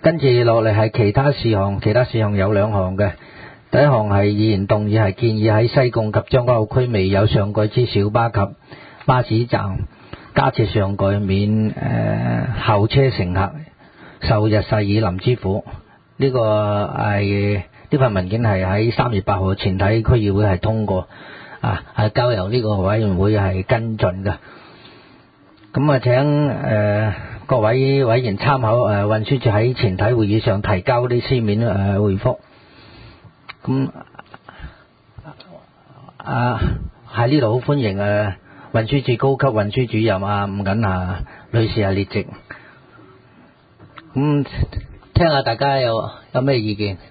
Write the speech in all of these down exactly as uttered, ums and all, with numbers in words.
跟住落嚟係其他事項，其他事項有兩項嘅。第一項係議員動議係建議喺西貢及將軍澳區未有上蓋之小巴及巴士站加設上蓋免誒、呃、候車乘客受日曬雨淋之苦。呢、這個係呢份文件係喺三月八號全體區議會係通過啊，係交由呢個委員會係跟進嘅。咁啊請誒、呃、各位委員參考誒運輸署喺全體會議上提交啲書面誒、呃、回覆。咁啊喺呢度好歡迎誒運輸署高級運輸主任啊吳錦霞女士係列席。咁聽下大家有有咩意見？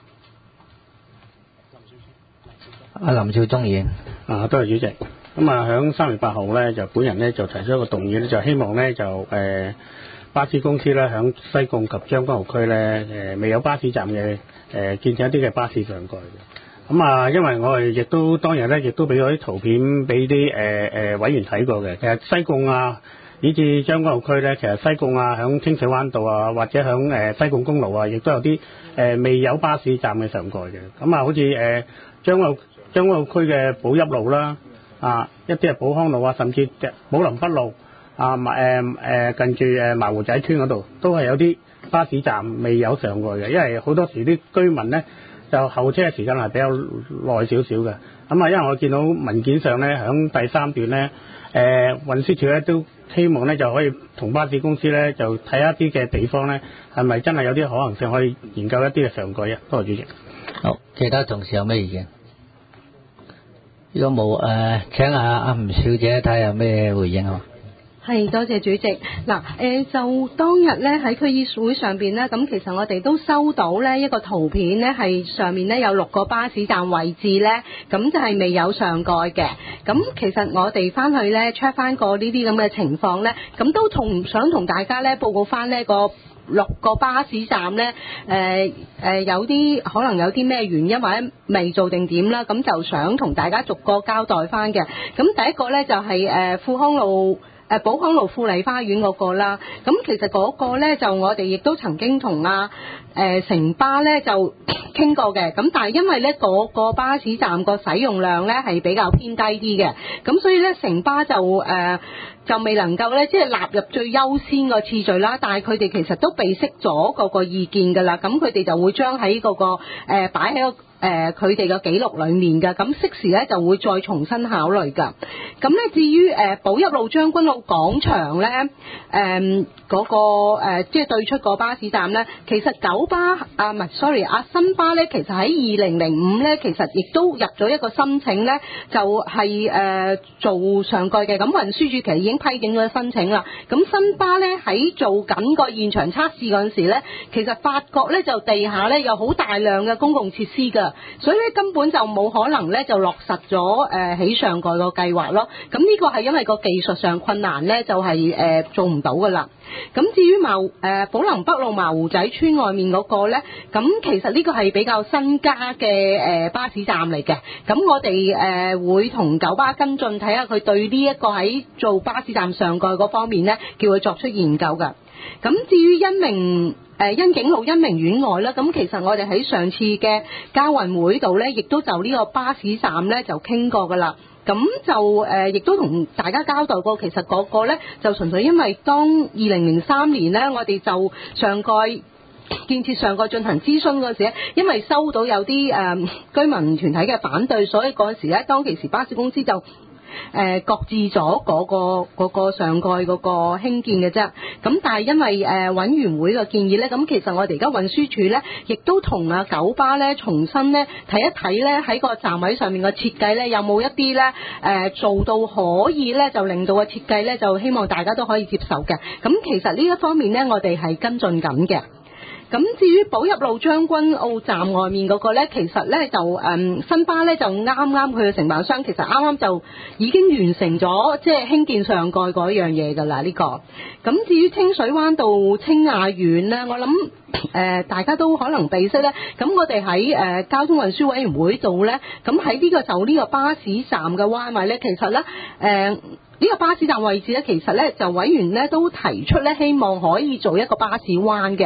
阿林少忠議員。 啊，多謝主席。咁啊，響三月八號咧，就本人咧就提出一個動議咧，就希望咧就誒、呃、巴士公司咧響西貢及將軍澳區咧誒、呃、未有巴士站嘅誒、呃、建設一啲嘅巴士上蓋嘅。咁啊，因為我哋亦都當日咧亦都俾咗啲圖片俾啲誒誒委員睇過嘅。其實西貢啊，以至將軍澳區咧，其實西貢啊，響清水灣道啊，或者響誒、呃、西貢公路啊，亦都有啲誒、呃、未有巴士站嘅上蓋嘅。咁啊，好似誒將澳將軍澳區嘅寶邑路啦。啊，一啲係寶康路啊，甚至寶林北路啊，誒、呃、誒近住誒麻湖仔村嗰度，都係有啲巴士站未有上蓋嘅，因為好多時啲居民咧就候車嘅時間係比較耐少少嘅。咁啊，因為我見到文件上咧，響第三段咧，誒、呃、運輸署咧都希望咧就可以同巴士公司咧就睇一啲嘅地方咧，係咪真係有啲可能性可以研究一啲嘅上蓋啊？多謝主席。 好，其他同事有咩意見？如果冇誒，請阿阿吳小姐睇下有咩回應啊？ 係，多謝主席。嗱，誒就當日咧喺區議會上邊咧，咁其實我哋都收到咧一個圖片咧，係上面咧有六個巴士站位置咧，咁就係未有上蓋嘅。咁其實我哋翻去咧 check 翻過呢啲咁嘅情況咧，咁都同想同大家咧報告翻呢個六個巴士站咧，誒、呃、誒、呃、有啲可能有啲咩原因或者未做定點啦，咁就想同大家逐個交代翻嘅。咁第一個咧就係、是、誒、呃、富康路。誒寶康路富麗花園嗰個啦，咁其實嗰個咧就我哋亦都曾經同啊誒城巴咧就傾過嘅，咁但係因為咧嗰個巴士站個使用量咧係比較偏低啲嘅，咁所以咧城巴就誒、呃、就未能夠咧即係納入最優先個次序啦，但係佢哋其實都備悉咗嗰個意見㗎啦，咁佢哋就會將喺嗰個誒擺喺個誒佢哋嘅記錄裡面嘅，咁適時咧就會再重新考慮㗎。咁咧至於誒寶邑路將軍澳廣場咧，誒、呃、嗰、那個、呃、即係對出個巴士站咧，其實九巴啊唔係 sorry 啊新巴咧，其實喺二零零五咧，其實亦都入咗一個申請咧，就係、是、誒、呃、做上蓋嘅。咁運輸署其實已經批准咗申請啦。咁新巴咧喺做緊個現場測試嗰陣時咧，其實發覺咧就地下咧有好大量嘅公共設施㗎。所以咧根本就冇可能咧就落實咗誒起上蓋個計劃咯。咁呢個係因為個技術上困難咧，就係、是、誒、呃、做唔到噶啦。咁至於茅誒寶林北路麻湖仔村外面嗰個咧，咁其實呢個係比較新加嘅誒、呃、巴士站嚟嘅。咁我哋誒、呃、會同九巴跟進，睇下佢對呢一個喺做巴士站上蓋嗰方面咧，叫佢作出研究噶。咁至於恩明誒欣景路恩明苑外啦，咁其實我哋喺上次嘅交運會度咧，亦都就呢個巴士站咧就傾過噶啦。咁就誒亦都同大家交代過，其實嗰個咧就純粹因為當二零零三年咧，我哋就上蓋建設上蓋進行諮詢嗰時咧，因為收到有啲誒、呃、居民團體嘅反對，所以嗰陣時咧，當其時巴士公司就誒擱置咗嗰個嗰個上蓋嗰個興建嘅啫，咁但係因為誒委員會嘅建議咧，咁其實我哋而家運輸署咧，亦都同啊九巴咧重新咧睇一睇咧喺個站位上面嘅設計咧，有冇一啲咧誒做到可以咧就令到個設計咧就希望大家都可以接受嘅，咁其實呢一方面咧我哋係跟進緊嘅。咁至於寶邑路將軍澳站外面嗰個咧，其實咧就誒、嗯、新巴咧就啱啱佢嘅承辦商其實啱啱就已經完成咗即係興建上蓋嗰樣嘢㗎啦呢個。咁至於清水灣道清雅苑咧，我諗誒、呃、大家都可能備悉咧。咁我哋喺誒交通運輸委員會度咧，咁喺呢個就呢個巴士站嘅彎位咧，其實咧誒。呃呢個巴士站位置咧，其實咧就委員咧都提出咧，希望可以做一個巴士彎嘅。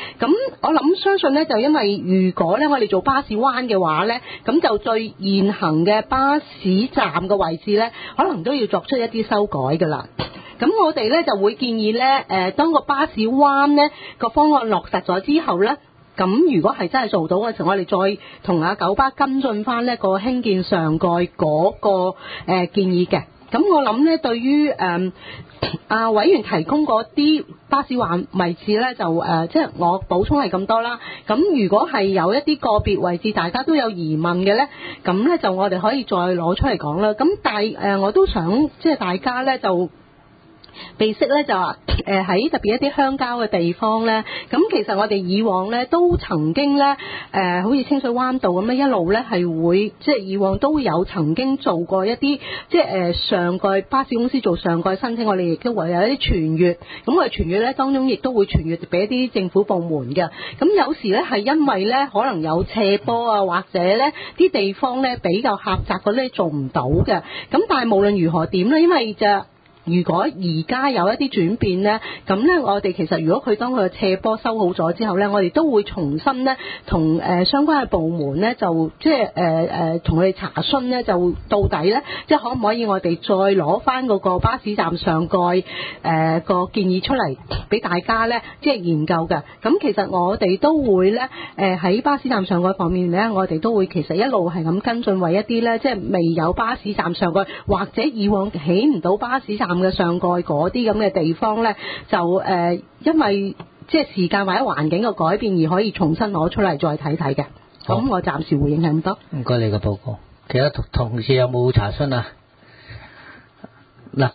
咁我諗相信咧，就因為如果咧我哋做巴士灣嘅話咧，咁就最現行嘅巴士站嘅位置咧，可能都要作出一啲修改㗎啦。咁我哋咧就會建議咧，誒當個巴士灣咧個方案落實咗之後咧，咁如果係真係做到嘅時候，我哋再同阿九巴跟進翻呢個興建上蓋嗰個誒建議嘅。咁我諗咧，對於誒啊委員提供嗰啲巴士環位置咧，就誒即係我補充係咁多啦。咁如果係有一啲個別位置大家都有疑問嘅咧，咁咧就我哋可以再攞出嚟講啦。咁但係誒我都想即係大家咧就備悉咧就話誒喺特別一啲鄉郊嘅地方咧，咁其實我哋以往咧都曾經咧誒、呃、好似清水灣道咁樣一路咧係會即係以往都有曾經做過一啲即係誒、呃、上蓋巴士公司做上蓋申請，我哋亦都會有一啲傳閱，咁我哋傳閱咧當中亦都會傳閱俾一啲政府部門嘅。咁有時咧係因為咧可能有斜坡啊，或者咧啲地方咧比較狹窄嗰啲做唔到嘅。咁但係無論如何點咧，因為就如果而家有一啲轉變呢，咁呢我哋其實如果佢當佢嘅斜坡修好咗之後呢，我哋都會重新呢同誒相關嘅部門呢，就即係誒誒同佢哋查詢呢，就到底呢，即係可唔可以我哋再攞翻嗰個巴士站上蓋誒個建議出嚟俾大家呢，即係研究嘅。咁其實我哋都會呢，誒喺巴士站上蓋方面呢，我哋都會其實一路係咁跟進為一啲呢，即係未有巴士站上蓋或者以往起唔到巴士站嘅上蓋嗰啲咁嘅地方呢，就誒、呃、因為即係時間或者環境嘅改變而可以重新攞出嚟再睇睇嘅。咁我暫時回應係咁多。唔該你嘅報告。其他同事有冇查詢啊？嗱，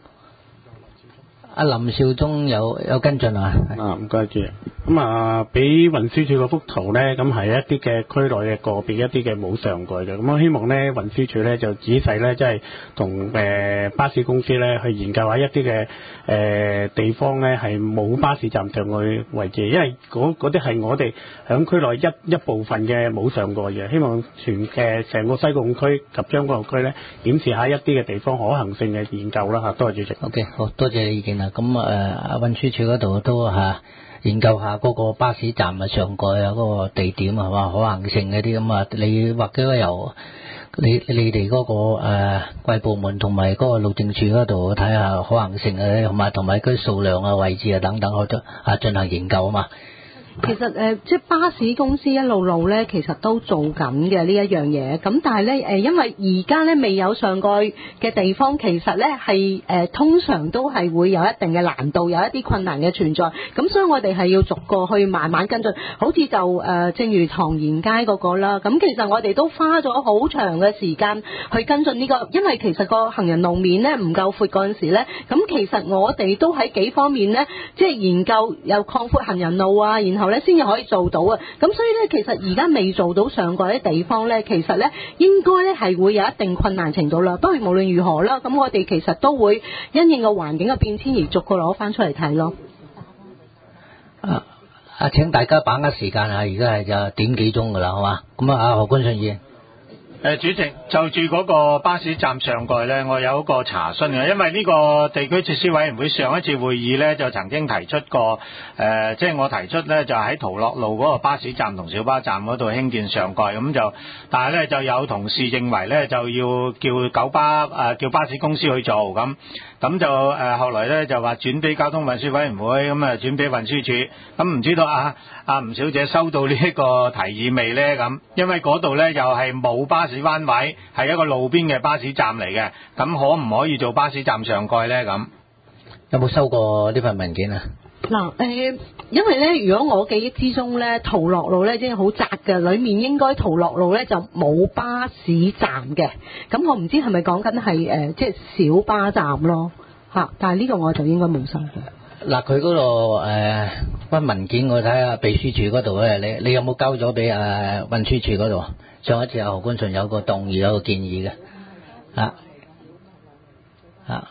阿林少忠有有跟進啊？ 啊，唔該主席。咁啊，俾運輸署嗰幅圖咧，咁係一啲嘅區內嘅個別一啲嘅冇上蓋嘅，咁我希望咧運輸署咧就仔細咧，即係同誒巴士公司咧去研究下一啲嘅誒地方咧係冇巴士站上蓋位置，因為嗰嗰啲係我哋響區內一一部分嘅冇上蓋嘅，希望全嘅成個西貢區及將軍澳區咧檢視下一啲嘅地方可行性嘅研究啦嚇。多謝主席。 OK， 好多謝你意見啦。咁誒運輸署嗰度都嚇。研究下嗰個巴士站啊上蓋啊嗰個地點係嘛可行性嗰啲咁啊，你或者由你你哋嗰個誒貴部門同埋嗰個路政署嗰度睇下可行性啊，同埋同埋嗰啲數量啊位置啊等等，我都啊進行研究啊嘛。其實誒、呃，即係巴士公司一路路咧，其實都做緊嘅呢一樣嘢。咁但係咧誒，因為而家咧未有上蓋嘅地方，其實咧係誒通常都係會有一定嘅難度，有一啲困難嘅存在。咁所以我哋係要逐個去慢慢跟進。好似就誒、呃，正如唐賢街嗰個啦。咁其實我哋都花咗好長嘅時間去跟進呢、這個，因為其實個行人路面咧唔夠闊嗰陣時咧，咁其實我哋都喺幾方面咧，即係研究又擴闊行人路啊，然後咧先至可以做到啊！咁所以咧，其實而家未做到上蓋啲地方咧，其實咧應該咧係會有一定困難程度啦。當然無論如何啦，咁我哋其實都會因應個環境嘅變遷而逐個攞翻出嚟睇咯。啊啊！請大家把握時間啊！而家係就點幾鐘噶啦，好嘛？咁啊，何君信議員。 誒，主席，就住嗰個巴士站上蓋呢，我有一個查詢嘅，因為呢個地區設施委員會上一次會議呢，就曾經提出過，誒、呃，即係我提出呢，就喺陶樂路嗰個巴士站同小巴站嗰度興建上蓋，咁就，但係呢，就有同事認為呢，就要叫九巴誒、呃、叫巴士公司去做，咁，咁就誒、呃、後來呢，就話轉俾交通運輸委員會，咁啊轉俾運輸署，咁唔知道啊啊吳小姐收到呢一個提議未呢？咁，因為嗰度呢，又係冇巴士灣位，係一個路邊嘅巴士站嚟嘅，咁可唔可以做巴士站上蓋呢？咁有冇收過呢份文件啊？ 嗱，誒，因為咧，如果我記憶之中咧，陶樂路咧真係好窄嘅，裡面應該陶樂路咧就冇巴士站嘅，咁我唔知係咪講緊係誒即係小巴站咯嚇，但係呢個我就應該冇收嘅。 嗱，佢嗰度誒份文件我睇下秘書處嗰度咧，你你有冇交咗俾誒運輸處嗰度？上一次阿何君順有個動議有個建議嘅，啊啊，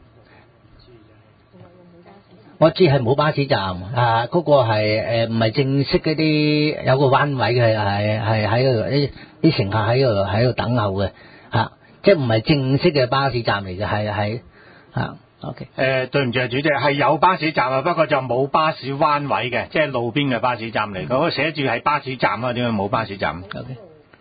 我知係冇巴士站啊，嗰、那個係誒唔係正式嗰啲有個彎位嘅，係係喺度啲啲乘客喺度喺度等候嘅，啊，即係唔係正式嘅巴士站嚟嘅，係係啊。 OK。 誒對唔住啊，主席，係有巴士站啊，不過就冇巴士彎位嘅，即係路邊嘅巴士站嚟。嗰個寫住係巴士站啊，點解冇巴士站 ？OK。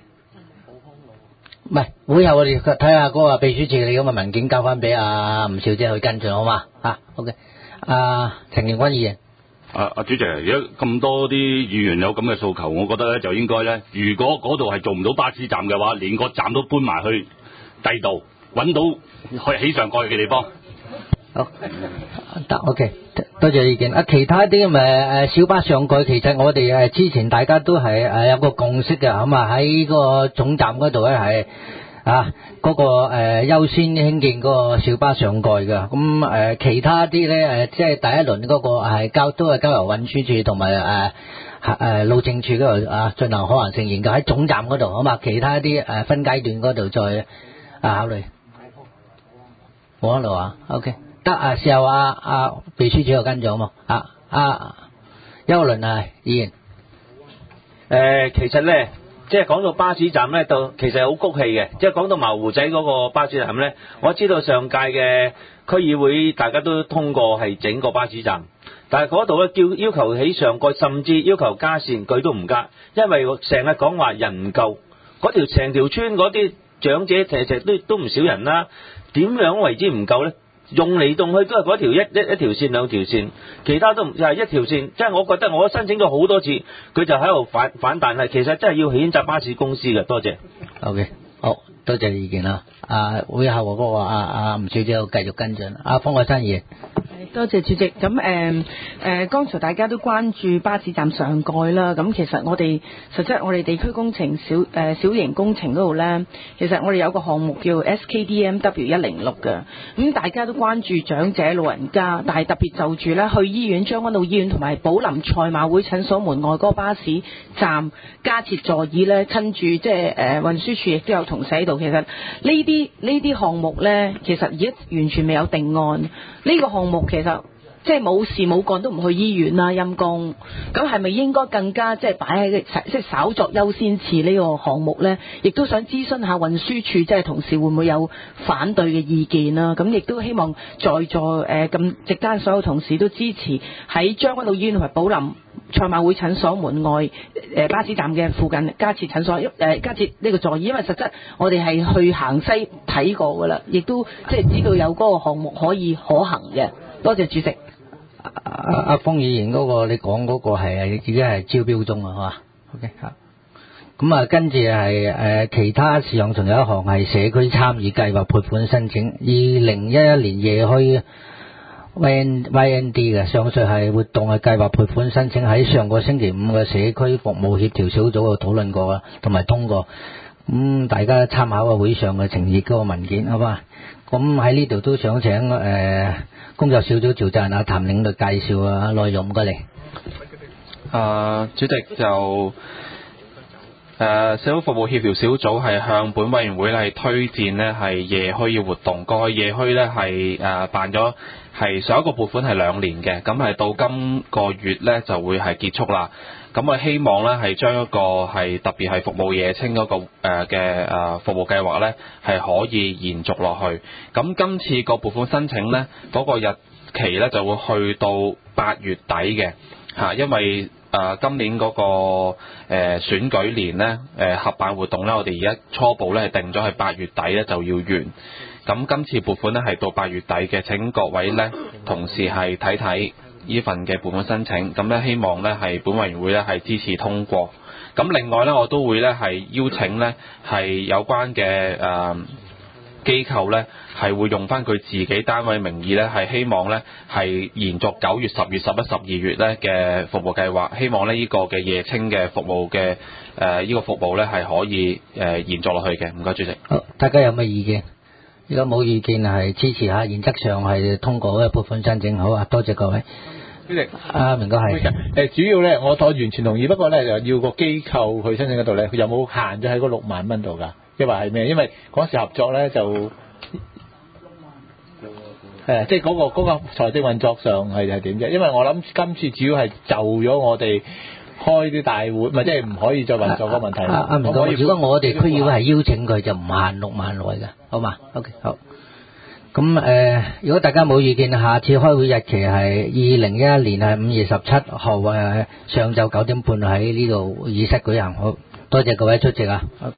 唔係，會後我哋睇下嗰個秘書處你咁嘅文件交翻俾阿吳小姐去跟進好嘛？嚇 ，OK。阿陳建軍議員。 啊啊主席，而家咁多啲議員有咁嘅訴求，我覺得咧就應該咧，如果嗰度係做唔到巴士站嘅話，連個站都搬埋去第度，揾到去起上蓋嘅地方。 好，得 OK，多謝意見。啊，其他啲咁誒誒小巴上蓋，其實我哋誒之前大家都係誒有個共識嘅，咁啊喺個總站嗰度咧係啊嗰個誒優先興建嗰個小巴上蓋嘅。咁誒其他啲咧誒即係第一輪嗰個係交都係交由運輸署同埋誒誒路政署嗰度啊進行可行性研究喺總站嗰度，好嘛？其他啲誒分階段嗰度再啊考慮。冇喺度啊 ，OK。得啊，時候啊啊秘書長又跟咗嘛啊啊邱倫啊議員誒，其實咧，即係講到巴士站咧，就其實好谷氣嘅。即係講到茅湖仔嗰個巴士站咧，我知道上屆嘅區議會大家都通過係整個巴士站，但係嗰度咧叫要求起上蓋，甚至要求加線，佢都唔加，因為成日講話人唔夠，嗰條成條村嗰啲長者其實都都唔少人啦，點樣為之唔夠咧？用嚟動去都係嗰條一一一條線兩條線，其他都唔係一條線。即係我覺得我申請咗好多次，佢就喺度反反彈，係其實真係要譴責巴士公司嘅。多謝。 OK，好多謝意見啦。啊，會後嗰個啊啊吳小姐繼續跟進。阿方國珊議員。 多謝主席。咁誒誒，剛才大家都關注巴士站上蓋啦。咁其實我哋實質我哋地區工程小誒、呃、小型工程嗰度咧，其實我哋有個項目叫 S K D M W 一零六嘅。咁大家都關注長者老人家，但係特別就住咧去醫院將軍澳醫院同埋寶林賽馬會診所門外嗰個巴士站加設座椅咧，趁住即係誒運輸署亦都有同事喺度。其實呢啲呢啲項目咧，其實而家完全未有定案。呢、這個項目其實即係冇事冇幹都唔去醫院啦，陰公。咁係咪應該更加即係擺喺即係稍作優先次呢個項目呢？亦都想諮詢下運輸署，即係同事會唔會有反對嘅意見啦？咁亦都希望在座誒咁席間所有同事都支持喺將軍澳醫院同埋寶林賽馬會診所門外誒巴士站嘅附近加設診所誒加設呢個座椅，因為實質我哋係去行西睇過噶啦，亦都即係知道有嗰個項目可以可行嘅。多謝主席。 阿阿方議員嗰個你講嗰個係已經係招標中啊，係嘛 ？OK 嚇。咁啊，跟住係誒其他事項，仲有一項係社區參與計劃撥款申請，二零一一年夜墟 Y N Y N D 嘅上述係活動嘅計劃撥款申請，喺上個星期五嘅社區服務協調小組度討論過啊，同埋通過。咁、嗯、大家參考個會上嘅呈現嗰個文件，好嘛？咁喺呢度都想請誒、呃、工作小組召集人阿譚領導介紹啊內容，唔該你。 啊，主席就誒、呃、社會服務協調小組係向本委員會係推薦呢係夜墟嘅活動。過去夜墟呢係誒辦咗係上一個撥款係兩年嘅，咁係到今個月呢就會係結束啦。咁我希望咧係將一個係特別係服務夜青嗰個誒嘅誒服務計劃咧係可以延續落去。咁今次個撥款申請咧嗰個日期咧就會去到八月底嘅嚇，因為誒今年嗰個誒選舉年咧誒合辦活動咧，我哋而家初步咧係定咗係八月底咧就要完。咁今次撥款咧係到八月底嘅，請各位咧同事係睇睇呢份嘅撥款申請，咁咧希望咧係本委員會咧係支持通過。咁另外咧我都會咧係邀請咧係有關嘅誒機構咧係會用翻佢自己單位名義咧係希望咧係延續九月、十月、十一、十二月咧嘅服務計劃，希望咧呢個嘅夜青嘅服務嘅誒呢個服務咧係可以誒延續落去嘅。唔該主席。 好，大家有咩意見？如果冇意見係支持下，原則上係通過嗰個撥款申請。好啊，多謝各位。 主席， 阿明哥係誒主要咧，我我完全同意，不過咧就要個機構去申請嗰度咧，佢有冇限咗喺嗰六萬蚊度㗎？抑或係咩？因為嗰時合作咧就係啊，即係嗰個嗰個財政運作上係係點啫？因為我諗今次主要係就咗我哋開啲大會，咪即係唔可以再運作嗰個問題。 阿阿明哥，如果我哋區議會係邀請佢，就唔限六萬內嘅，好嘛 ？OK， 好。 咁誒、呃，如果大家冇意見，下次開會日期係二零一一年係五月十七號誒上晝九點半喺呢度議室舉行。好多謝各位出席啊！